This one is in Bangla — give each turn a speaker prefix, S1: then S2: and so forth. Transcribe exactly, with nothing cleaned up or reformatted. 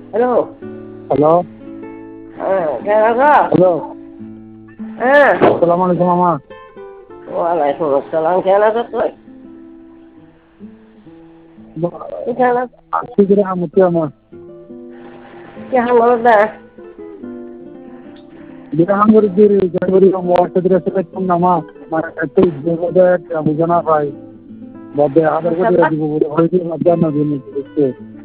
S1: হ্যালো।
S2: হ্যালো।
S1: হ্যাঁ, কেমন আছো?
S2: হ্যালো।
S1: হ্যাঁ।
S2: আসসালামু আলাইকুম মামা।
S1: ওয়ালাইকুম আসসালাম। কেমন আছো তুই? তুই কেমন আছো?
S2: আজকে করে আমতি আমার
S1: কেমন বলো না?
S2: বিরাম করে দিয়ে জানুয়ারি ওয়ার্ষে দিলে সেরকম নামা মানে একটা বিপদে বুঝানা পাই বদে আদার করে দিব বলে হইতে মধ্যে না দিন